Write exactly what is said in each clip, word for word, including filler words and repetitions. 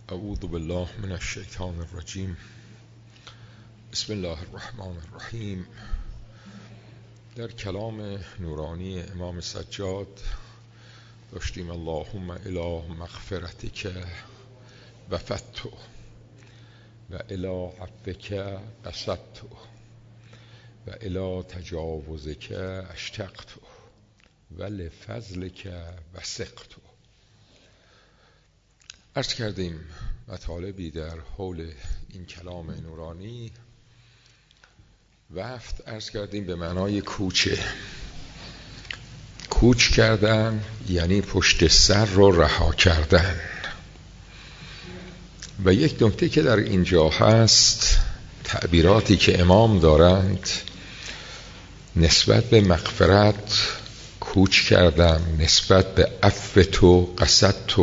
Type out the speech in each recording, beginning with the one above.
اعوذ بالله من الشیطان الرجیم. بسم الله الرحمن الرحیم. در کلام نورانی امام سجاد داشتیم اللهم الی مغفرتک وفدت و الی عفوک قصدت و الی تجاوزک اشتقت و لفضلک وثقت. عرض کردیم مطالبی در حول این کلام نورانی. وفد عرض کردیم به معنای کوچه. کوچ کردن یعنی پشت سر رو رها کردن. و یک نکته که در اینجا هست، تعبیراتی که امام دارند نسبت به مغفرت کوچ کردم، نسبت به عفو تو قصدت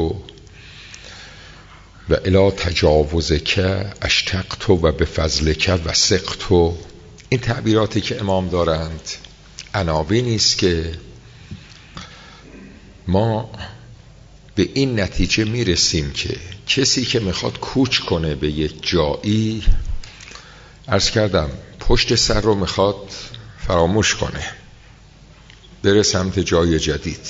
و الی تجاوزک اشتقت و به فضلک وثقت. این تعبیراتی که امام دارند عناوینی است که ما به این نتیجه میرسیم که کسی که میخواد کوچ کنه به یک جایی، عرض کردم پشت سر رو میخواد فراموش کنه، بره سمت جای جدید،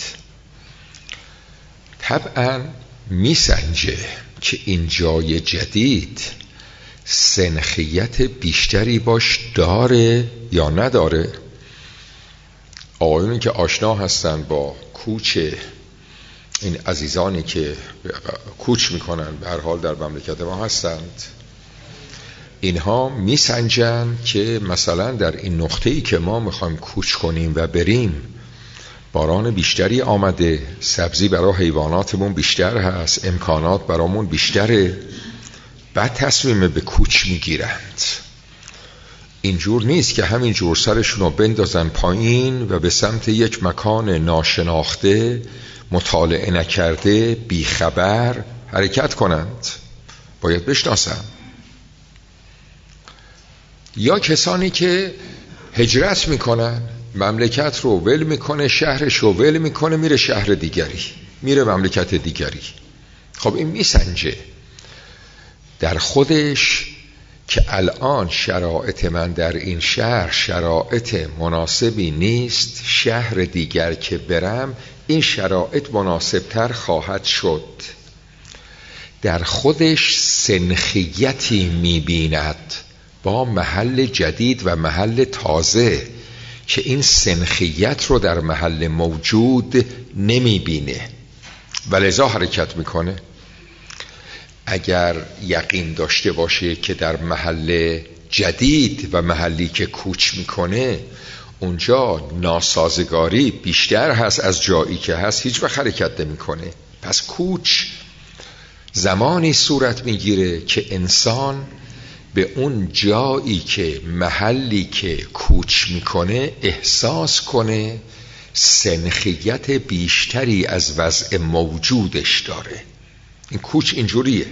طبعا میسنجه که این جای جدید سنخیت بیشتری باش داره یا نداره. آقایونی که آشنا هستند با کوچ این عزیزانی که کوچ میکنن به هر حال در مملکت ما هستند، اینها میسنجن که مثلا در این نقطه‌ای که ما میخوایم کوچ کنیم و بریم باران بیشتری آمده، سبزی برای حیواناتمون بیشتر هست، امکانات برامون بیشتره، بعد تصمیم به کوچ میگیرند. اینجور نیست که همین جور سرشون رو بندازن پایین و به سمت یک مکان ناشناخته، مطالعه نکرده، بیخبر حرکت کنند. باید بشناسن. یا کسانی که هجرت میکنن، مملکت رو ول میکنه، شهرش رو ول میکنه، میره شهر دیگری، میره مملکت دیگری. خب این میسنجه در خودش که الان شرایط من در این شهر شرایط مناسبی نیست، شهر دیگر که برم این شرایط مناسبتر خواهد شد. در خودش سنخیتی میبیند با محل جدید و محل تازه که این سنخیت رو در محل موجود نمیبینه و لذا حرکت میکنه. اگر یقین داشته باشه که در محل جدید و محلی که کوچ میکنه اونجا ناسازگاری بیشتر هست از جایی که هست، هیچ وقت حرکت نمیکنه. پس کوچ زمانی صورت میگیره که انسان به اون جایی که محلی که کوچ میکنه احساس کنه سنخیت بیشتری از وضع موجودش داره. این کوچ اینجوریه.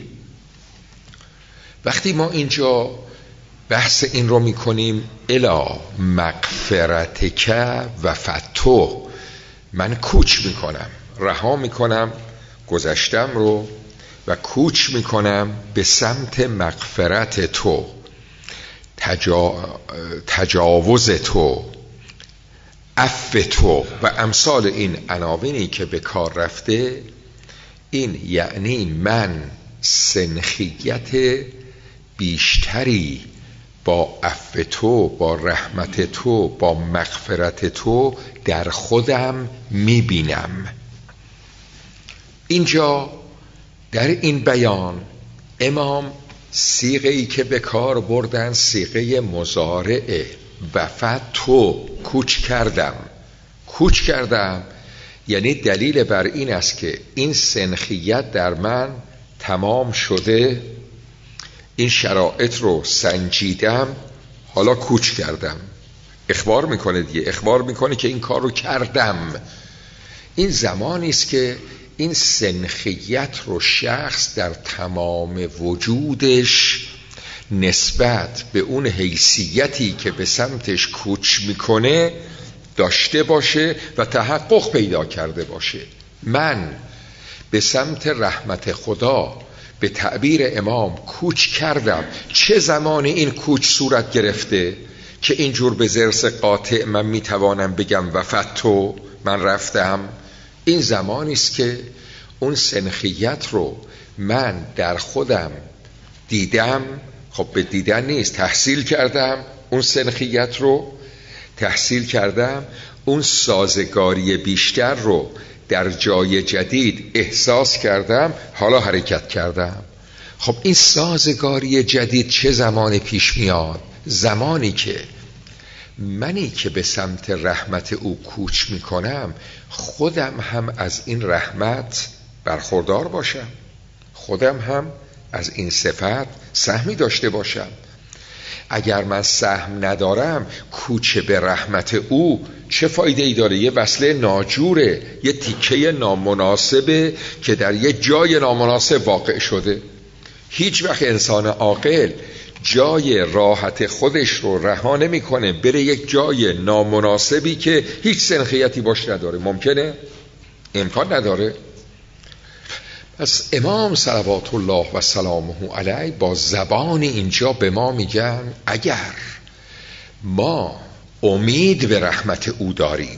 وقتی ما اینجا بحث این رو میکنیم الی مغفرتک وفدت، من کوچ میکنم، رها میکنم گذشتم رو و کوچ میکنم به سمت مغفرت تو، تجا... تجاوز تو، عفو تو و امثال این عناوینی که به کار رفته. این یعنی من سنخیت بیشتری با عفو تو، با رحمت تو، با مغفرت تو در خودم میبینم. اینجا در این بیان امام صیغه‌ای که به کار بردن صیغه مضارعه. وفد تو، کوچ کردم. کوچ کردم یعنی دلیل بر این است که این سنخیت در من تمام شده، این شرایط رو سنجیدم، حالا کوچ کردم. اخبار میکنه دیگه، اخبار میکنه که این کار رو کردم. این زمانی است که این سنخیت رو شخص در تمام وجودش نسبت به اون حیثیتی که به سمتش کوچ میکنه داشته باشه و تحقق پیدا کرده باشه. من به سمت رحمت خدا، به تعبیر امام کوچ کردم. چه زمانی این کوچ صورت گرفته که اینجور به ضرس قاطع من میتوانم بگم وفتو، من رفتم؟ این زمانی است که اون سنخیت رو من در خودم دیدم. خب به دیدن نیست، تحصیل کردم اون سنخیت رو، تحصیل کردم اون سازگاری بیشتر رو در جای جدید احساس کردم، حالا حرکت کردم. خب این سازگاری جدید چه زمانی پیش میاد؟ زمانی که منی که به سمت رحمت او کوچ میکنم خودم هم از این رحمت برخوردار باشم، خودم هم از این صفت سهمی داشته باشم. اگر من سهم ندارم کوچه به رحمت او چه فایده ای داره؟ یه وصله ناجوره، یه تیکه نامناسبه که در یه جای نامناسب واقع شده. هیچ وقت انسان عاقل جای راحت خودش رو رها نمی‌کنه بره یک جای نامناسبی که هیچ سنخیتی باش نداره. ممکنه؟ امکان نداره. پس امام صلوات الله و سلامه علیه با زبان اینجا به ما میگن اگر ما امید به رحمت او داریم،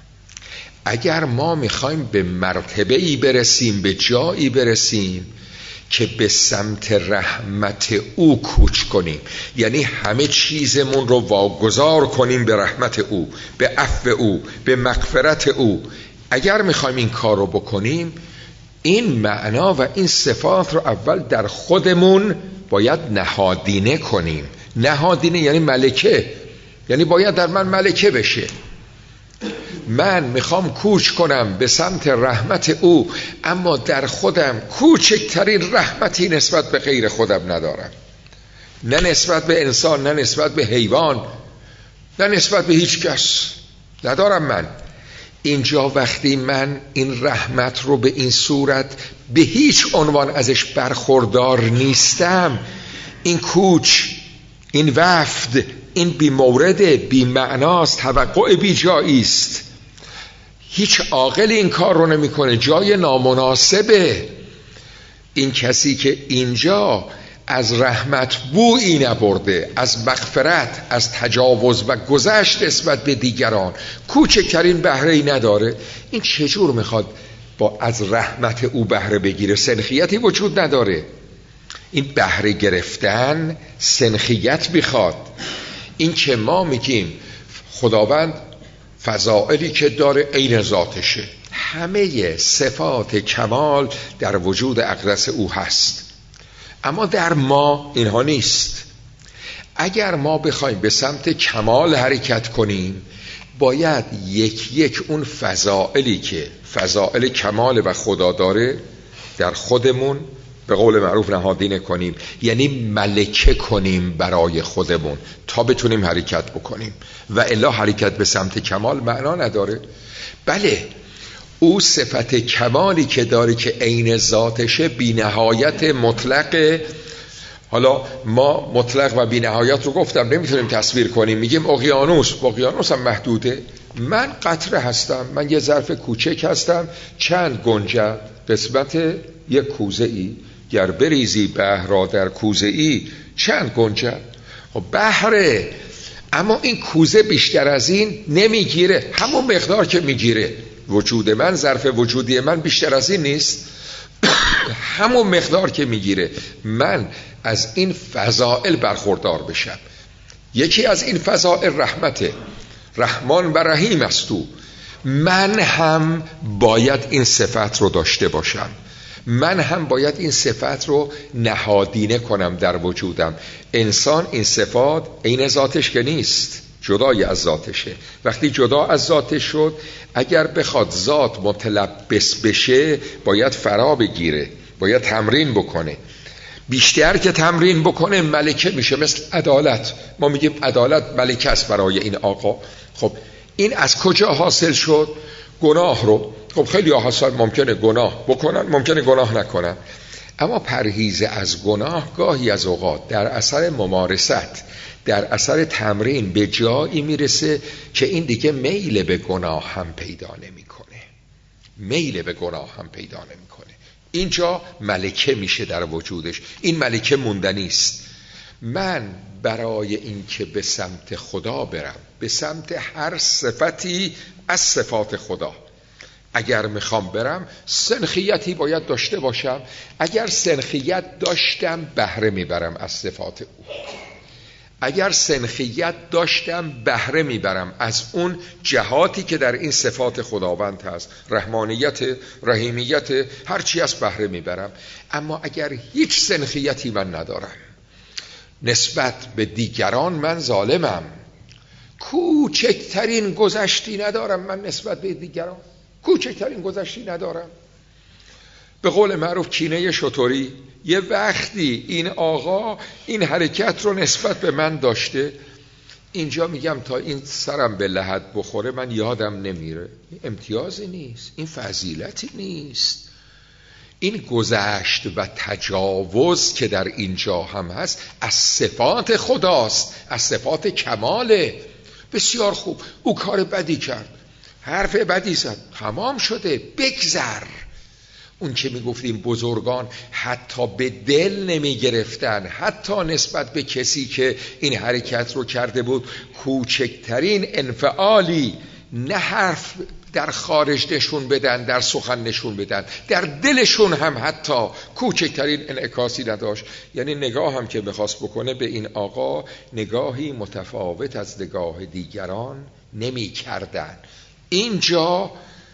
اگر ما میخوایم به مرتبه‌ای برسیم، به جایی برسیم که به سمت رحمت او کوچ کنیم، یعنی همه چیزمون رو واگذار کنیم به رحمت او، به عفو او، به مغفرت او، اگر میخوایم این کار رو بکنیم، این معنا و این صفات رو اول در خودمون باید نهادینه کنیم. نهادینه یعنی ملکه، یعنی باید در من ملکه بشه. من میخوام کوچ کنم به سمت رحمت او، اما در خودم کوچکترین رحمتی نسبت به غیر خودم ندارم، نه نسبت به انسان، نه نسبت به حیوان، نه نسبت به هیچ کس ندارم. من اینجا وقتی من این رحمت رو به این صورت به هیچ عنوان ازش برخوردار نیستم، این کوچ، این وفد، این بی مورد، بی معناست، توقع بی جاییست. هیچ عاقل این کار رو نمی کنه، جای نامناسبه. این کسی که اینجا از رحمت بویی نبرده، از مغفرت، از تجاوز و گذشت نسبت به دیگران کوچکترین بهره‌ای نداره، این چجور میخواد با از رحمت او بهره بگیره؟ سنخیتی وجود نداره. این بهره گرفتن سنخیت میخواد. این که ما میگیم خداوند فضائلی که داره عین ذاتشه، همه صفات کمال در وجود اقدس او هست، اما در ما اینها نیست. اگر ما بخوایم به سمت کمال حرکت کنیم، باید یک یک اون فضائلی که فضائل کمال و خدا داره در خودمون به قول معروف نهادینه کنیم، یعنی ملکه کنیم برای خودمون تا بتونیم حرکت بکنیم، و الا حرکت به سمت کمال معنا نداره. بله، او صفت کمالی که داره که عین ذاتشه بی نهایت مطلقه. حالا ما مطلق و بی نهایت رو گفتم نمیتونیم تصویر کنیم، میگیم اقیانوس، اقیانوس هم محدوده. من قطره هستم، من یه ظرف کوچک هستم، چند گنجه قسمت یک کوزه ای، گر بریزی بحر را در کوزه ای چند گنجه. خب بحره، اما این کوزه بیشتر از این نمیگیره، همون مقدار که میگیره. وجود من، ظرف وجودی من بیشتر از این نیست، همون مقدار که میگیره. من از این فضائل برخوردار بشم. یکی از این فضائل رحمته، رحمان و رحیم است تو. من هم باید این صفت رو داشته باشم، من هم باید این صفت رو نهادینه کنم در وجودم. انسان این صفات عین ذاتش که نیست، جدای از ذاتشه. وقتی جدا از ذاتش شد، اگر بخواد ذات متلبس بشه باید فرا بگیره، باید تمرین بکنه. بیشتر که تمرین بکنه ملکه میشه. مثل عدالت، ما میگیم عدالت ملکه است برای این آقا. خب این از کجا حاصل شد؟ گناه رو. خب خیلی ها ممکنه گناه بکنن، ممکنه گناه نکنن، اما پرهیز از گناه گاهی از اوقات در اثر ممارست، در اثر تمرین به جایی میرسه که این دیگه میل به گناه هم پیدا نمیکنه، میل به گناه هم پیدا نمیکنه. اینجا ملکه میشه در وجودش. این ملکه موندنی است. من برای اینکه به سمت خدا برم، به سمت هر صفتی از صفات خدا، اگر میخوام برم سنخیتی باید داشته باشم. اگر سنخیت داشتم بهره میبرم از صفات او. اگر سنخیت داشتم بهره میبرم از اون جهاتی که در این صفات خداوند هست، رحمانیت، رحیمیت، هرچی از بهره میبرم. اما اگر هیچ سنخیتی من ندارم، نسبت به دیگران من ظالمم، کوچکترین گذشتی ندارم من نسبت به دیگران، کوچکترین گذشتی ندارم. به قول معروف کینه شطوری، یه وقتی این آقا این حرکت رو نسبت به من داشته، اینجا میگم تا این سرم به لحد بخوره من یادم نمیره. این امتیازی نیست، این فضیلتی نیست. این گذشت و تجاوز که در اینجا هم هست از صفات خداست، از صفات کماله. بسیار خوب، او کار بدی کرد، حرف بدی زد، تمام شده، بگذر. اون که میگفتیم بزرگان حتی به دل نمی گرفتن، حتی نسبت به کسی که این حرکت رو کرده بود کوچکترین انفعالی، نه حرف در خارج نشون بدن، در سخن نشون بدن، در دلشون هم حتی کوچکترین انعکاسی نداشت. یعنی نگاه هم که بخواست بکنه به این آقا، نگاهی متفاوت از نگاه دیگران نمی کردن. اینجا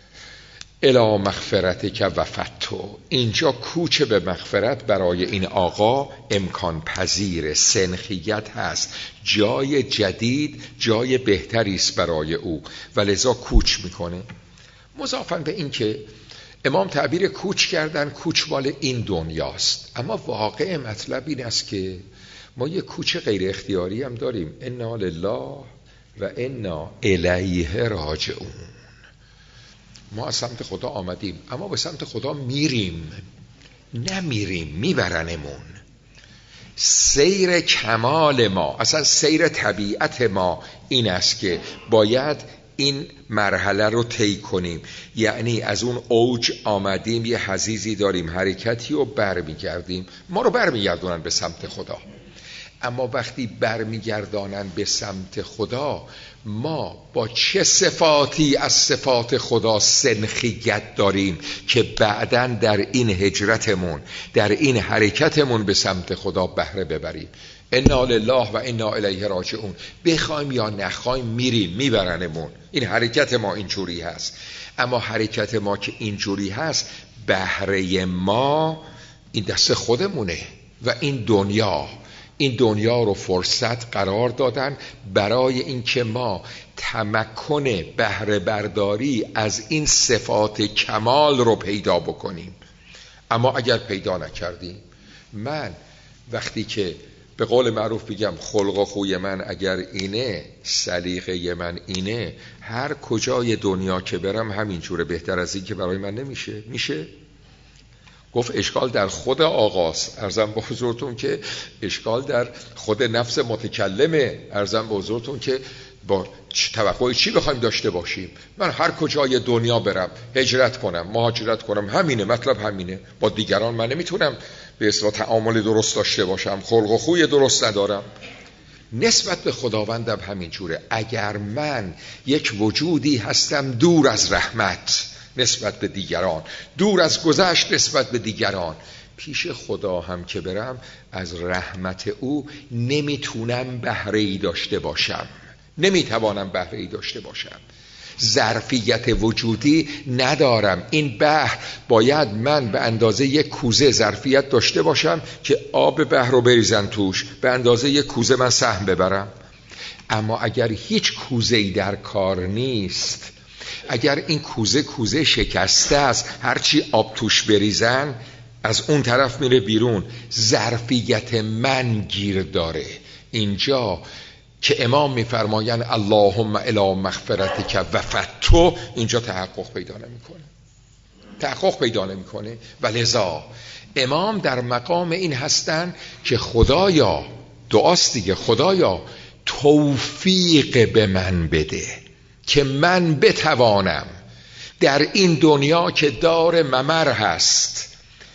الی مغفرت که وفتو، اینجا کوچ به مغفرت برای این آقا امکان پذیر، سنخیت هست، جای جدید، جای بهتری است برای او و لذا کوچ میکنه. مضافاً به این که امام تعبیر کوچ کردن، کوچ مال این دنیاست، اما واقع مطلب این است که ما یک کوچ غیر اختیاری هم داریم. انا لله و انا الیه راجعون. ما از سمت خدا آمدیم اما به سمت خدا میریم، نمیریم، میبرنمون. سیر کمال ما، اصلا سیر طبیعت ما این است که باید این مرحله رو طی کنیم. یعنی از اون اوج آمدیم، یه حضیضی داریم، حرکتی و برمیگردیم، ما رو برمیگردونن به سمت خدا. اما وقتی برمیگردانن به سمت خدا، ما با چه صفاتی از صفات خدا سنخیت داریم که بعداً در این هجرتمون، در این حرکتمون به سمت خدا بهره ببریم. انا لله و انا الیه راجعون. بخوایم یا نخوایم میریم، میبرنمون. این حرکت ما اینجوری هست. اما حرکت ما که اینجوری هست، بهره ما این دست خودمونه و این دنیا این دنیا رو فرصت قرار دادن برای اینکه ما تمکن بهره برداری از این صفات کمال رو پیدا بکنیم. اما اگر پیدا نکردیم، من وقتی که به قول معروف بگم خلق و خوی من اگر اینه، سلیقه من اینه، هر کجای دنیا که برم همینجوره، بهتر از این که برای من نمیشه. میشه؟ گفت اشکال در خود آغاز. عرضم به حضورتون که اشکال در خود نفس متکلمه. عرضم به حضورتون که با توقع چی بخوایم داشته باشیم؟ من هر کجای دنیا برم، هجرت کنم، مهاجرت کنم، همینه، مطلب همینه. با دیگران من نمیتونم به اصطلاح تعامل درست داشته باشم، خلق و خوی درست ندارم. نسبت به خداوندم همینجوره. اگر من یک وجودی هستم دور از رحمت نسبت به دیگران، دور از گذشت نسبت به دیگران، پیش خدا هم که برم از رحمت او نمیتونم بهره‌ای داشته باشم، نمیتوانم بهره‌ای داشته باشم، ظرفیت وجودی ندارم. این بحر باید من به اندازه یک کوزه ظرفیت داشته باشم که آب بحر رو بریزن توش، به اندازه یک کوزه من سهم ببرم. اما اگر هیچ کوزه‌ای در کار نیست، اگر این کوزه کوزه شکسته است، هرچی آب توش بریزن از اون طرف میره بیرون، ظرفیت من گیر داره. اینجا که امام میفرماین اللهم الی مغفرتک وفتو، اینجا تحقق پیدا نمیکنه، تحقق پیدا نمیکنه. و لذا امام در مقام این هستن که خدایا، دعاست دیگه، خدایا توفیق به من بده که من بتوانم در این دنیا که دار ممر هست،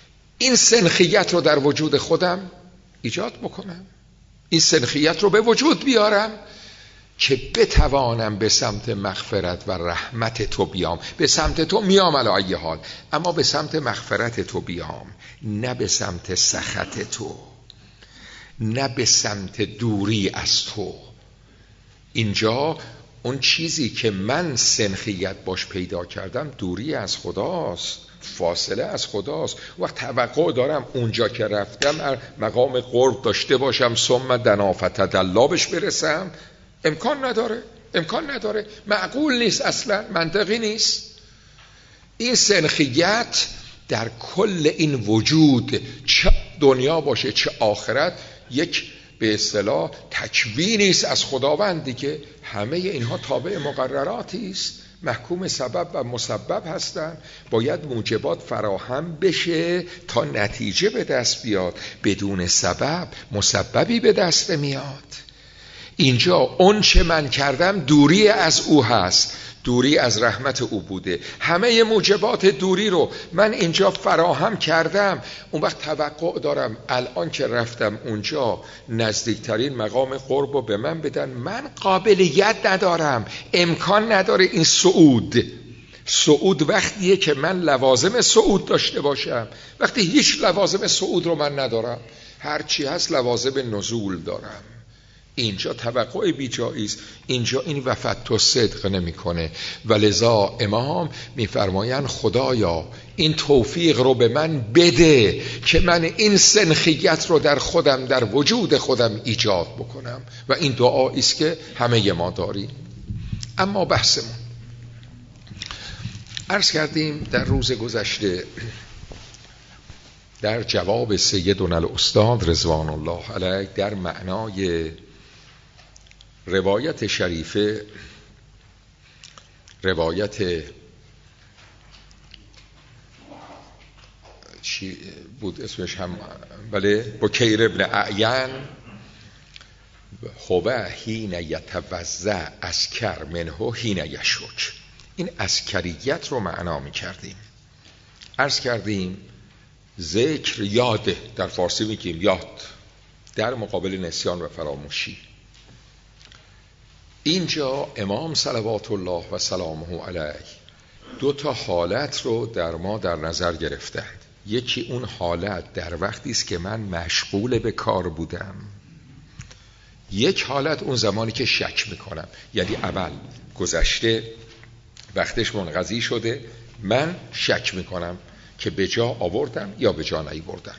این سنخیت رو در وجود خودم ایجاد بکنم، این سنخیت رو به وجود بیارم که بتوانم به سمت مغفرت و رحمت تو بیام. به سمت تو میام علی ای حال، اما به سمت مغفرت تو بیام، نه به سمت سخط تو، نه به سمت دوری از تو. اینجا اون چیزی که من سنخیت باش پیدا کردم دوری از خداست، فاصله از خداست. وقت توقع دارم اونجا که رفتم مقام قرب داشته باشم، ثم دنا فتدلی بهش برسم، امکان نداره، امکان نداره، معقول نیست، اصلا منطقی نیست. این سنخیت در کل این وجود، چه دنیا باشه چه آخرت، یک به اصطلاح تکوینی است از خداوند دیگه. همه اینها تابع مقرراتی است، محکوم سبب و مسبب هستند. باید موجبات فراهم بشه تا نتیجه به دست بیاد. بدون سبب مسببی به دست میاد. اینجا اون چه من کردم دوری از او هست، دوری از رحمت او بوده. همه موجبات دوری رو من اینجا فراهم کردم. اون وقت توقع دارم الان که رفتم اونجا نزدیکترین مقام قرب رو به من بدن. من قابلیت ندارم، امکان نداره این صعود. صعود وقتیه که من لوازم صعود داشته باشم. وقتی هیچ لوازم صعود رو من ندارم، هرچی هست لوازم نزول دارم. اینجا توقع بیجایی است. اینجا این وفت و صدق نمیکنه. ولذا امام میفرمایند خدایا این توفیق رو به من بده که من این سنخیت رو در خودم، در وجود خودم ایجاد بکنم. و این دعایی است که همه ما داریم. اما بحثمون، عرض کردیم در روز گذشته در جواب سیدنا الاستاد رضوان الله علیه در معنای روایت شریفه، روایت چی بود اسمش هم، بله، بکیر ابن اعین، هو حین یتوضع اسکر منه حین یشک. این اسکریت رو معنا می کردیم. عرض کردیم ذکر یاده، در فارسی میگیم یاد، در مقابل نسیان و فراموشی. اینجا امام صلوات الله و سلامه علیه دو تا حالت رو در ما در نظر گرفتند. یکی اون حالت در وقتی است که من مشغول به کار بودم، یک حالت اون زمانی که شک میکنم، یعنی اول گذشته وقتش منقضی شده، من شک میکنم که به جا آوردم یا به جا نیاوردم.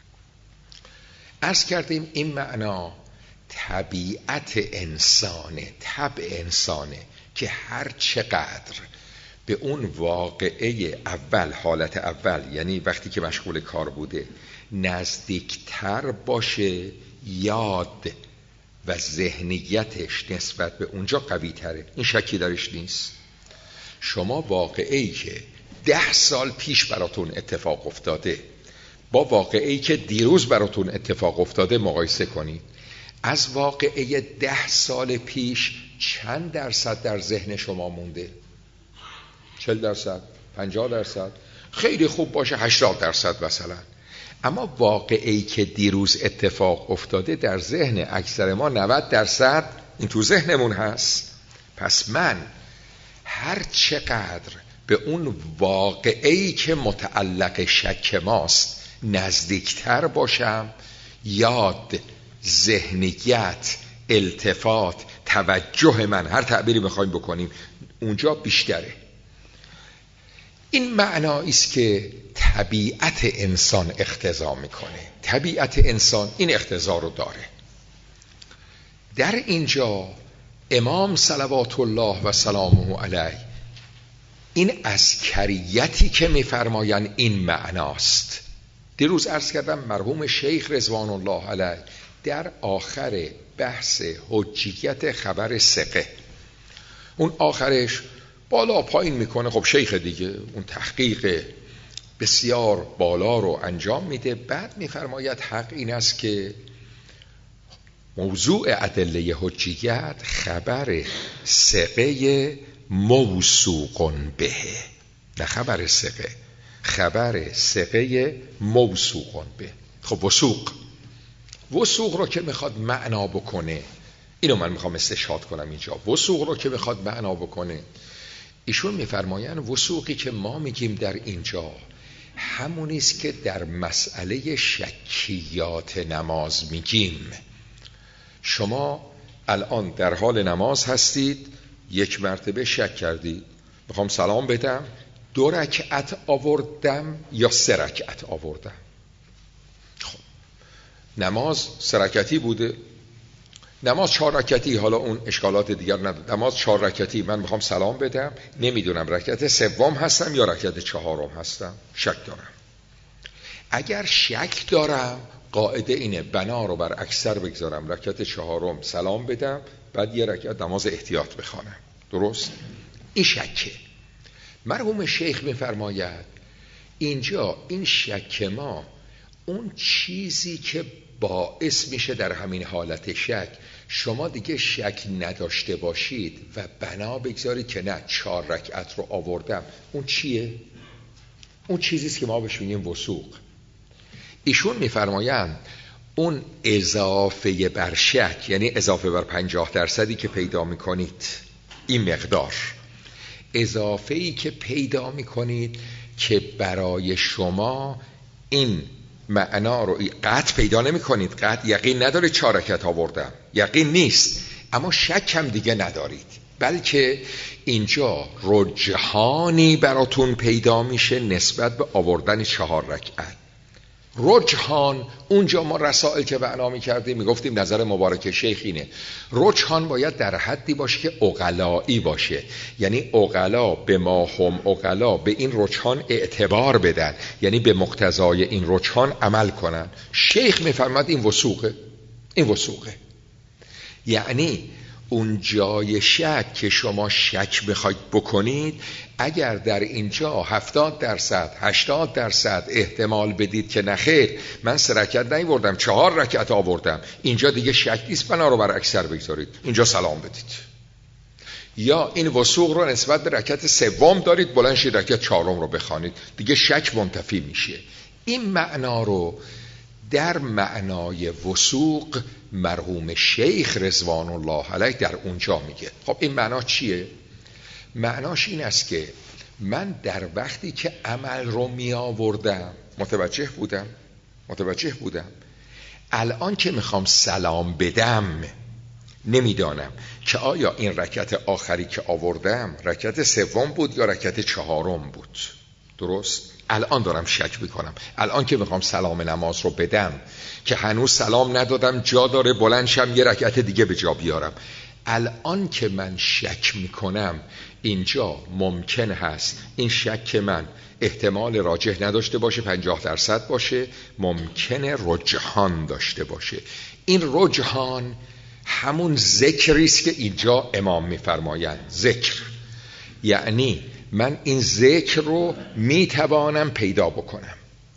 عرض کردیم این معنا طبیعت انسانه، طبع انسانه که هر چقدر به اون واقعه اول، حالت اول، یعنی وقتی که مشغول کار بوده، نزدیکتر باشه، یاد و ذهنیتش نسبت به اونجا قوی تره، این شکی درش نیست. شما واقعی که ده سال پیش براتون اتفاق افتاده با واقعی که دیروز براتون اتفاق افتاده مقایسه کنید. از واقعه ده سال پیش چند درصد در ذهن شما مونده؟ چل درصد؟ پنجاه درصد؟ خیلی خوب باشه هشتاد درصد مثلا. اما واقعی که دیروز اتفاق افتاده در ذهن اکثر ما نود درصد این تو ذهنمون هست. پس من هر چقدر به اون واقعی که متعلق شک ماست نزدیکتر باشم، یاد، ذهنیت، التفات، توجه من، هر تعبیری میخوایم بکنیم، اونجا بیشتره. این معنایی است که طبیعت انسان اقتضا میکنه. طبیعت انسان این اقتضا رو داره. در اینجا امام صلوات الله و سلامه علیه این عسکریتی که میفرمایند این معناست. دیروز عرض کردم مرحوم شیخ رضوان الله علیه در آخر بحث حجیت خبر ثقه، اون آخرش بالا پایین میکنه، خب شیخ دیگه اون تحقیق بسیار بالا رو انجام میده. بعد میفرماید حق این است که موضوع ادله حجیت خبر ثقه موثوق به، نه خبر ثقه، خبر ثقه موثوق به. خب وثوق وثوق رو که میخواد معنا بکنه، اینو من میخوام استشهاد کنم اینجا. وثوق رو که میخواد معنا بکنه، ایشون میفرمایند وثوقی که ما میگیم در اینجا همونیست که در مسئله شکیات نماز میگیم. شما الان در حال نماز هستید، یک مرتبه شک کردید میخوام سلام بدم، دو رکعت آوردم یا سه رکعت آوردم. خب نماز سه رکعتی بوده، نماز چهار رکعتی، حالا اون اشکالات دیگر نداره، نماز چهار رکعتی، من میخوام سلام بدم، نمیدونم رکعت سوم هستم یا رکعت چهارم هستم، شک دارم. اگر شک دارم قاعده اینه بنا رو بر اکثر بگذارم، رکعت چهارم سلام بدم، بعد یه رکعت نماز احتیاط بخوانم. درست؟ این شکه. مرحوم شیخ میفرماید اینجا این شک ما اون چیزی که باعث میشه در همین حالت شک شما دیگه شک نداشته باشید و بنا بگذارید که نه چهار رکعت رو آوردم، اون چیه؟ اون چیزیست که ما بهش میگیم وثوق. ایشون میفرمایند اون اضافه بر شک، یعنی اضافه بر پنجاه درصدی که پیدا میکنید، این مقدار اضافه‌ای که پیدا میکنید که برای شما این معنا رو قطع پیدا نمی کنید، قطع یقین ندارید چهار رکعت آوردم، یقین نیست، اما شک هم دیگه ندارید، بلکه اینجا رجحانی براتون پیدا میشه نسبت به آوردن چهار رکعت. رجحان اونجا ما رسائل که معنا می‌کردیم میگفتیم نظر مبارک شیخ اینه، رجحان باید در حدی باشه که عقلایی باشه، یعنی عقلا به ما هم عقلا به این رجحان اعتبار بدن، یعنی به مقتضای این رجحان عمل کنن. شیخ میفرماد این وثوقه، این وثوقه، یعنی اون جای شک که شما شک بخواید بکنید، اگر در اینجا هفتاد درصد هشتاد درصد احتمال بدید که نخیر من سه رکعت نیاوردم چهار رکعت آوردم، اینجا دیگه شک نیست، بنا رو بر اکثر بگذارید، اینجا سلام بدید. یا این وثوق رو نسبت به رکعت سوم دارید، بلند شید رکعت چهارم رو بخوانید، دیگه شک منتفی میشه. این معنا رو در معنای وثوق مرحوم شیخ رضوان الله علیه در اونجا میگه. خب این معنا چیه؟ معناش این است که من در وقتی که عمل رو می آوردم متوجه بودم متوجه بودم الان که میخوام سلام بدم نمیدانم که آیا این رکعت آخری که آوردم رکعت سوم بود یا رکعت چهارم بود. درست؟ الان دارم شک میکنم، الان که میخوام سلام نماز رو بدم که هنوز سلام ندادم، جا داره بلند شم یه رکعت دیگه به جا بیارم. الان که من شک میکنم اینجا ممکن هست این شک من احتمال راجح نداشته باشه، پنجاه درصد باشه، ممکنه رجحان داشته باشه. این رجحان همون ذکریست که اینجا امام میفرمایند. ذکر یعنی من این ذکر رو میتوانم پیدا بکنم.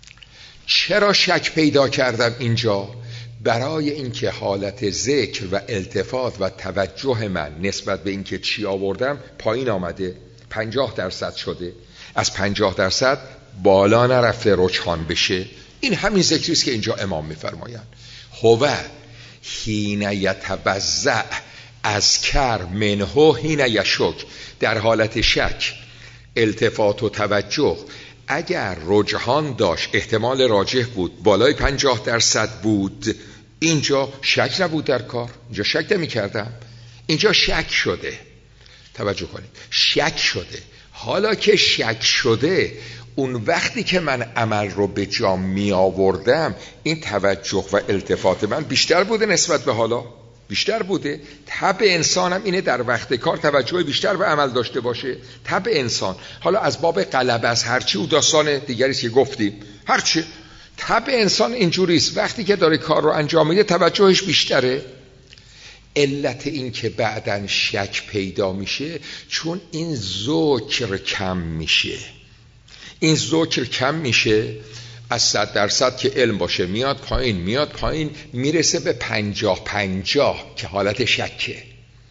چرا شک پیدا کردم اینجا؟ برای اینکه حالت ذکر و التفات و توجه من نسبت به اینکه چی آوردم پایین آمده، پنجاه درصد شده، از پنجاه درصد بالا نرفته رجحان بشه. این همین ذکریست که اینجا امام میفرمایند. هو حین یتوزع اذکر منه حین یشک، در حالت شک التفات و توجه اگر رجحان داشت، احتمال راجح بود، بالای پنجاه درصد بود، اینجا شک نبود در کار، اینجا شک نمی کردم، اینجا شک شده. توجه کنید، شک شده. حالا که شک شده، اون وقتی که من عمل رو به جا می آوردم این توجه و التفات من بیشتر بوده نسبت به حالا، بیشتر بوده. طبع انسانم اینه در وقت کار توجه بیشتر به عمل داشته باشه، طبع انسان. حالا از باب غلبه از هرچی او داستان دیگریست که گفتیم، هرچی طبع انسان اینجوریست، وقتی که داره کار رو انجام میده توجهش بیشتره. علت این که بعدن شک پیدا میشه چون این ذکر کم میشه. این ذکر کم میشه، از صد درصد که علم باشه میاد پایین میاد پایین میرسه به پنجاه پنجاه که حالت شکه.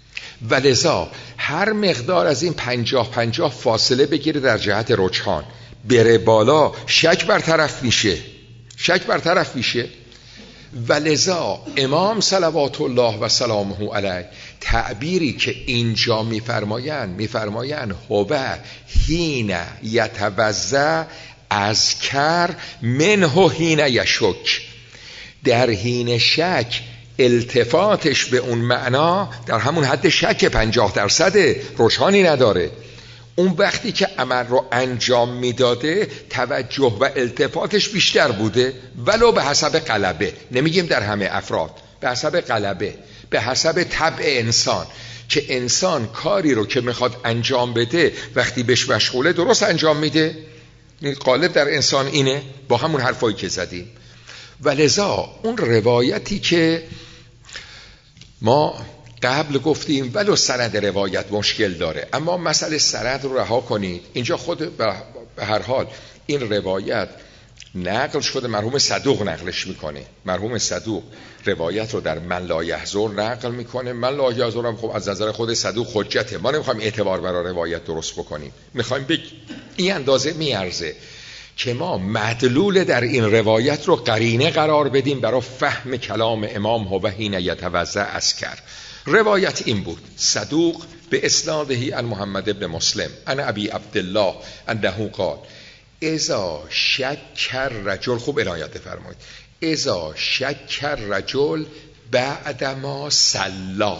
ولذا هر مقدار از این پنجاه پنجاه فاصله بگیره در جهت رجحان، بره بالا شک برطرف میشه، شک برطرف میشه. ولذا امام صلوات الله و سلامه علیه تعبیری که اینجا میفرمایند میفرمایند هو حین یتوضا اذکر منه حین یشک، در حین شک التفاتش به اون معنا در همون حد شک پنجاه درصد روشانی نداره. اون وقتی که عمل رو انجام میداده توجه و التفاتش بیشتر بوده، ولو به حسب غلبه، نمیگیم در همه افراد، به حسب غلبه، به حسب طبع انسان، که انسان کاری رو که میخواد انجام بده وقتی بهش مشغوله درست انجام میده. این غالب در انسان اینه، با همون حرفایی که زدیم. ولذا اون روایتی که ما قبل گفتیم ولو سند روایت مشکل داره، اما مسئله سند رو رها کنید. اینجا خود به هر حال این روایت نقل شده، مرحوم صدوق نقلش میکنه. مرحوم صدوق روایت رو در من لا یحضر نقل میکنه. من لا یحضر هم خب از نظر خود صدوق حجته، ما نمیخوایم اعتبار برای روایت درست بکنیم، میخوایم بگ... این اندازه میارزه که ما مدلول در این روایت رو قرینه قرار بدیم برای فهم کلام امام هو حین یتوضا اذکر. روایت این بود: صدوق به اسناده عن محمد ابن مسلم عن ابی عبدالله انه قال اذا شک الرجل، خوب عنایت فرمایید، اذا شک الرجل بعدما صلی،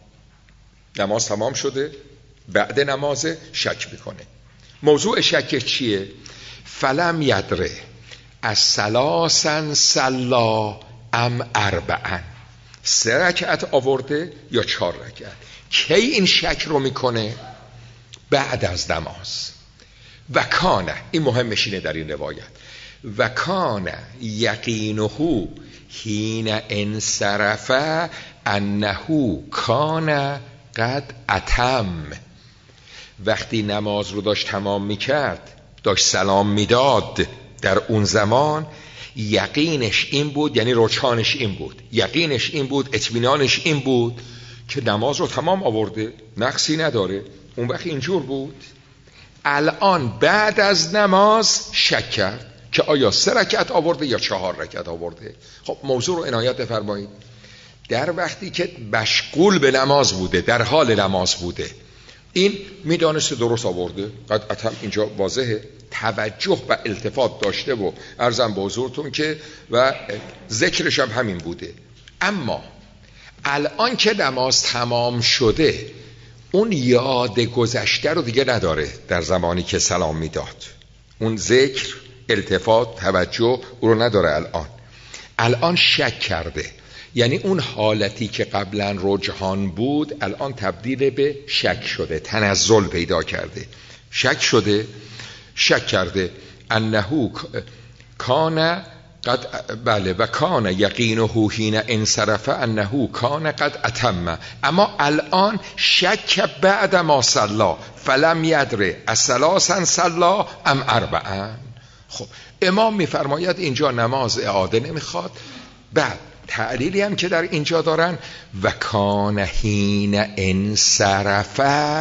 نماز تمام شده بعد نماز شک میکنه. موضوع شک چیه؟ فلم یدره از ثلاثا صلا ام اربعا، سه رکعت آورده یا چهار رکعت. کی این شک رو میکنه؟ بعد از نماز. و کانه، این مهمش اینه در این روایت، و کانه یقینه حین انصرف انه کانه قد اتم، وقتی نماز رو داشت تمام میکرد، داشت سلام میداد، در اون زمان یقینش این بود، یعنی روچانش این بود، یقینش این بود، اطمینانش این بود که نماز رو تمام آورده، نقصی نداره. اون وقت اینجور بود. الان بعد از نماز شک کرد که آیا سه رکعت آورده یا چهار رکعت آورده. خب موضوع رو عنایت بفرمایید. در وقتی که مشغول به نماز بوده، در حال نماز بوده، این میدانسته درست آورده، قطعا اینجا واضحه، توجه و التفات داشته و عرضم به حضورتون که و ذکرش هم همین بوده. اما الان که نماز تمام شده اون یاد گذشته رو دیگه نداره، در زمانی که سلام میداد اون ذکر، التفات، توجه او رو نداره. الان الان شک کرده، یعنی اون حالتی که قبلا رجحان بود الان تبدیل به شک شده، تنزل پیدا کرده. شک شده، شک کرده انه کان قد، بله، و کان یقینه حین انصرف انه کان قد اتم، اما الان شک بعد ما صلا فلم یدره اثلاثا صلا ام اربعا. خب امام میفرماید اینجا نماز اعاده نمیخواد. بعد تعلیلی هم که در اینجا دارن و کان حین انصرف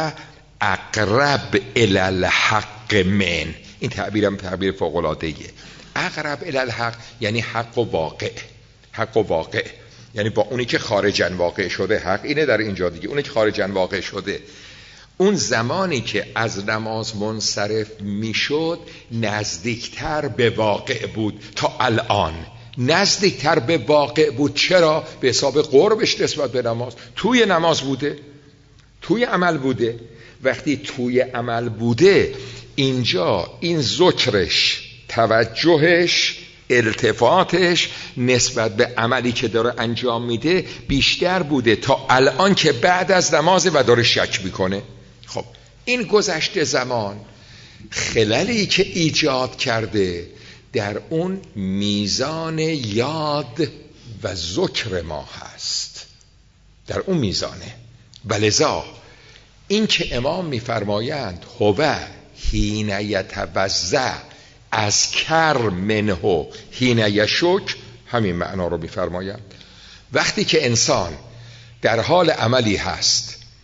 اقرب الی الحق من، این تعبیرم تعبیر فوق العاده ایه. اقرب الی الحق یعنی حق و واقع، حق و واقع یعنی با اونی که خارجن واقع شده. حق اینه در اینجا دیگه، اونی که خارجن واقع شده. اون زمانی که از نماز منصرف میشد نزدیکتر به واقع بود تا الان، نزدیکتر به واقع بود. چرا؟ به حساب قربش نسبت به نماز. توی نماز بوده، توی عمل بوده. وقتی توی عمل بوده اینجا این ذکرش، توجهش، التفاتش نسبت به عملی که داره انجام میده بیشتر بوده تا الان که بعد از نماز و داره شک میکنه. خب این گذشته زمان خللی که ایجاد کرده در اون میزان یاد و ذکر ما هست، در اون میزانه. ولذا این که امام میفرمایند هو حین یتوضا اذکر منه حین یشک، همین معنا رو میفرمایند. وقتی که انسان در حال عملی هست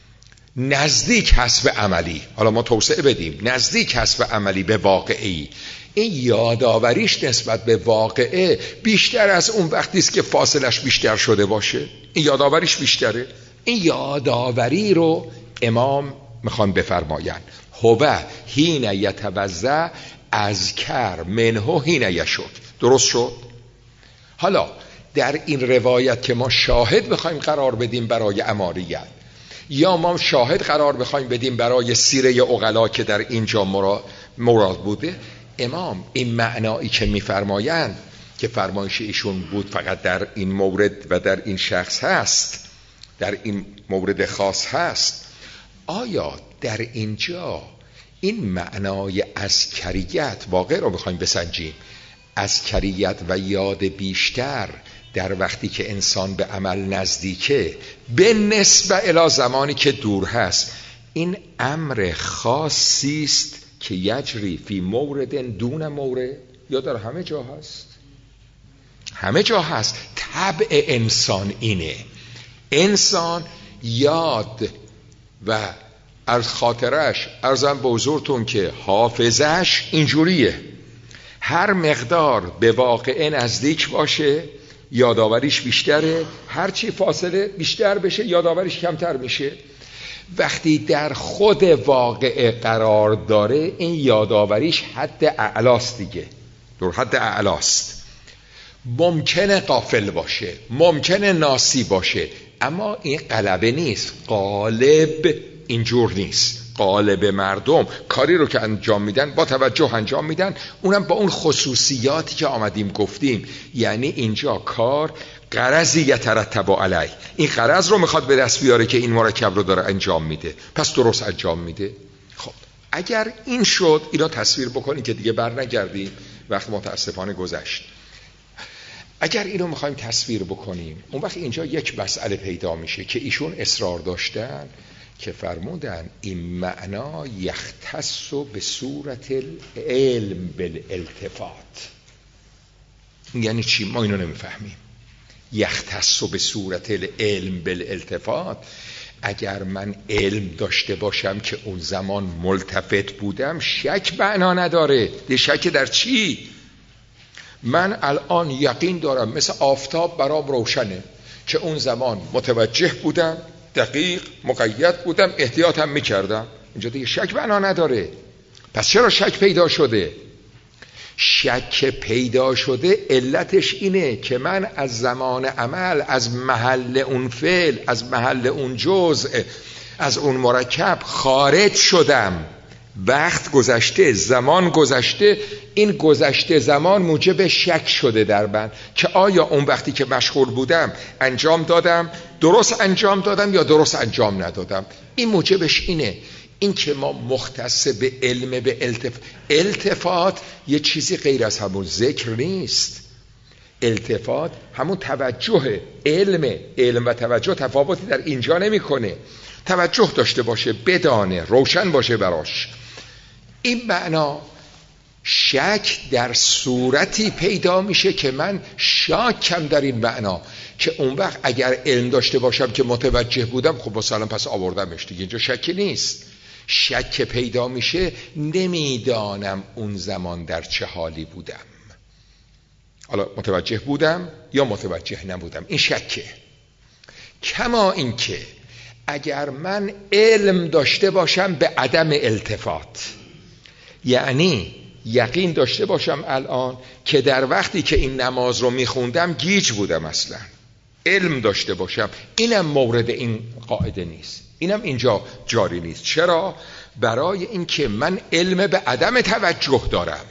نزدیک هست به عملی. حالا ما توسعه بدیم، نزدیک هست به عملی، به واقعی. این یادآوریش نسبت به واقعه بیشتر از اون وقتی است که فاصلش بیشتر شده باشه. این یادآوریش بیشتره. این یادآوری رو امام میخوان بفرمایند هو حین یتوضأ اذکر منه حین یشک. درست شد؟ حالا در این روایت که ما شاهد بخوایم قرار بدیم برای اماریت، یا ما شاهد قرار بخوایم بدیم برای سیره عقلا که در اینجا مراد بوده، امام این معنایی که میفرمایند که فرمایش ایشون بود فقط در این مورد و در این شخص هست، در این مورد خاص هست، آیا در اینجا این معنای اذکریت واقع رو بخوایم بسنجیم، اذکریت و یاد بیشتر در وقتی که انسان به عمل نزدیکه به نسبت الی زمانی که دور هست، این امر خاصی است که یجری فی مورد دون مورد، یا در همه جا هست؟ همه جا هست. طبع انسان اینه. انسان یاد و از خاطرش ارزم به حضورتون که حافظش اینجوریه، هر مقدار به واقع نزدیک باشه یادآوریش بیشتره، هرچی فاصله بیشتر بشه یادآوریش کمتر میشه. وقتی در خود واقعه قرار داره این یادآوریش حد اعلاست دیگه، در حد اعلاست. ممکنه غافل باشه، ممکنه ناسی باشه، اما این غلبه نیست. غالب اینجور نیست. غالب مردم کاری رو که انجام میدن با توجه انجام میدن، اونم با اون خصوصیاتی که آمدیم گفتیم. یعنی اینجا کار غرضی یترتب علیه، این غرض رو میخواد به دست بیاره که این مرکب رو داره انجام میده، پس درست انجام میده. خب اگر این شد، اینا تصویر بکنید که دیگه بر نگردیم، وقت متاسفانه گذشت. اگر اینو میخوایم تصویر بکنیم، اون وقت اینجا یک مسئله پیدا میشه که ایشون اصرار داشتن که فرمودن این معنا یختص به صورت العلم بالالتفات. یعنی چی؟ ما اینو نمیفهمیم. یختص به صورت العلم بالالتفات، اگر من علم داشته باشم که اون زمان ملتفت بودم، شک معنا نداره. ده شک در چی؟ من الان یقین دارم مثل آفتاب برام روشنه که اون زمان متوجه بودم، دقیق مقید بودم، احتیاطم میکردم. اینجا دیگه شک معنا نداره. پس چرا شک پیدا شده؟ شک پیدا شده علتش اینه که من از زمان عمل، از محل اون فعل، از محل اون جزء، از اون مرکب خارج شدم. وقت گذشته، زمان گذشته، این گذشته زمان موجب شک شده در من که آیا اون وقتی که مشغول بودم انجام دادم، درست انجام دادم یا درست انجام ندادم. این موجبش اینه. این که ما مختص به علم به التف... التفات یه چیزی غیر از همون ذکر نیست. التفات همون توجه. علم علم و توجه تفاوتی در اینجا نمیکنه. توجه داشته باشه، بدانه، روشن باشه براش. این معنا شک در صورتی پیدا میشه که من شاکم در این معنا که اون وقت اگر علم داشته باشم که متوجه بودم، خب مثلا پس آوردمش دیگه، اینجا شکی نیست. شک پیدا میشه نمیدانم اون زمان در چه حالی بودم، حالا متوجه بودم یا متوجه نبودم، این شکه. کما این که اگر من علم داشته باشم به عدم التفات، یعنی یقین داشته باشم الان که در وقتی که این نماز رو میخوندم گیج بودم، اصلا علم داشته باشم، اینم مورد این قاعده نیست، اینم اینجا جاری نیست. چرا؟ برای اینکه من علم به عدم توجه دارم.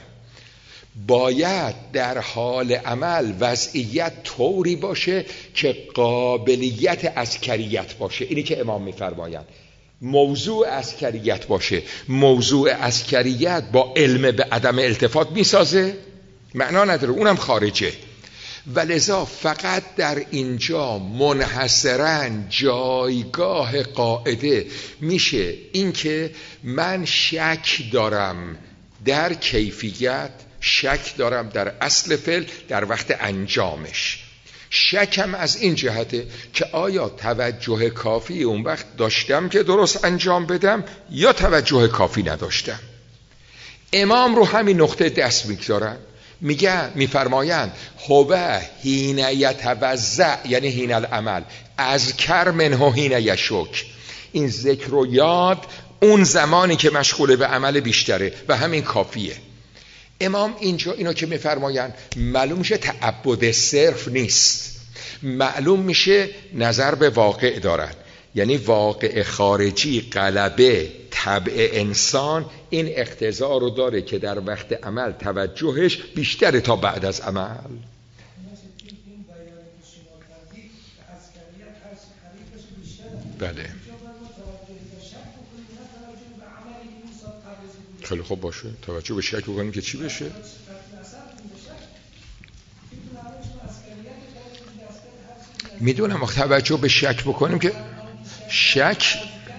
باید در حال عمل وضعیت طوری باشه که قابلیت اذکریت باشه. اینی که امام میفرمایند موضوع اذکریت باشه. موضوع اذکریت با علم به عدم التفات میسازه؟ معنا نداره، اونم خارجه. ولذا فقط در اینجا منحصراً جایگاه قاعده میشه اینکه من شک دارم در کیفیت، شک دارم در اصل فعل در وقت انجامش. شکم از این جهته که آیا توجه کافی اون وقت داشتم که درست انجام بدم یا توجه کافی نداشتم. امام رو همین نقطه دست میگذارن، میگه میفرمایند هو حین یتوضأ یعنی حین العمل از کرمنه حین یشک. این ذکر و یاد اون زمانی که مشغول به عمل بیشتره و همین کافیه. امام اینجا اینو که میفرمایند معلوم میشه تعبد صرف نیست، معلوم میشه نظر به واقع دارن، یعنی واقع خارجی غلبه طبع انسان این اقتضا رو داره که در وقت عمل توجهش بیشتره تا بعد از عمل. بله خیلی خوب باشه، توجه به شک بکنیم که چی بشه. میدونم وقت توجه به شک بکنیم که شک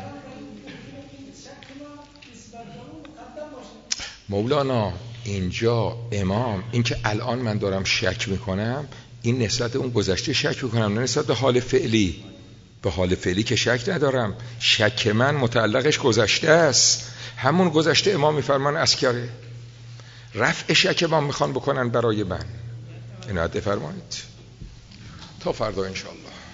مولانا اینجا امام این که الان من دارم شک میکنم این نسبت اون گذشته شک میکنم، نه نسبت به حال فعلی. به حال فعلی که شک ندارم، شک من متعلقش گذشته است. همون گذشته امام میفرمان اسکره، رفع شک امام میخوان بکنن برای من. عنایت فرمایید تا فردا انشاءالله.